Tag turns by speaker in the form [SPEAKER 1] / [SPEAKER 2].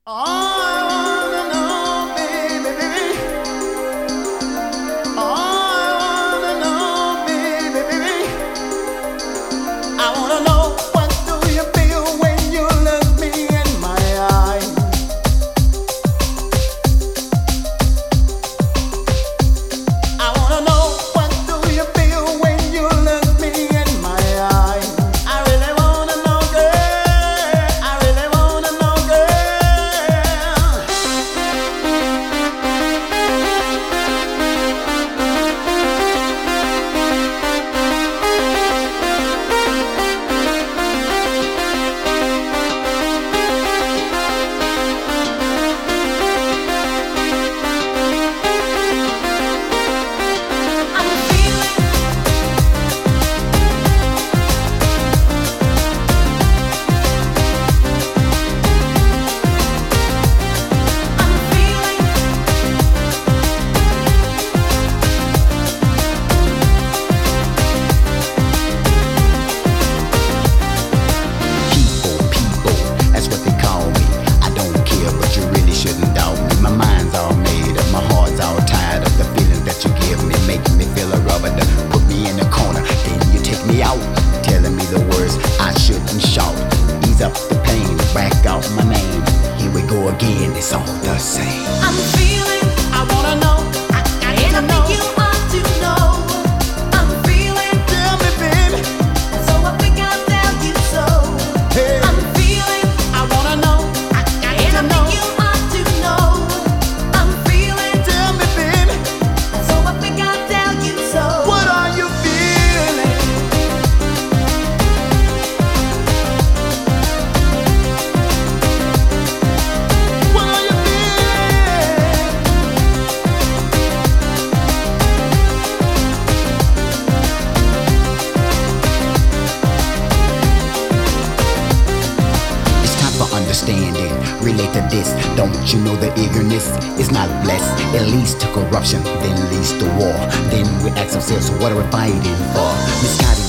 [SPEAKER 1] All I wanna know, baby, baby. All I wanna know, baby, baby. I wanna know, what do you feel when you look me in my eyes? I wanna know, what do you feel when you look me in my eyes? I really wanna know, girl. I really wanna know, girl. Up the pain, back out my name. Here we go again, it's all the same.
[SPEAKER 2] I'm feeling,
[SPEAKER 1] I wanna know, I need
[SPEAKER 2] and
[SPEAKER 1] to
[SPEAKER 2] I
[SPEAKER 1] know.
[SPEAKER 2] think you ought to know. I'm feeling,
[SPEAKER 1] Tell me, baby.
[SPEAKER 2] so I think I'll tell you so.
[SPEAKER 1] Hey,
[SPEAKER 2] I'm feeling,
[SPEAKER 1] I wanna know, I need
[SPEAKER 2] and
[SPEAKER 1] to
[SPEAKER 2] I
[SPEAKER 1] know.
[SPEAKER 2] think you ought to know. I'm feeling,
[SPEAKER 1] Tell me, baby,
[SPEAKER 2] so I think I'll tell you so.
[SPEAKER 1] what are you feeling? What are you feeling?
[SPEAKER 3] It's time for understanding. Relate to this. Don't you know the eagerness is not blessed? It leads to corruption, then leads to war. Then we ask ourselves, what are we fighting for? Misguided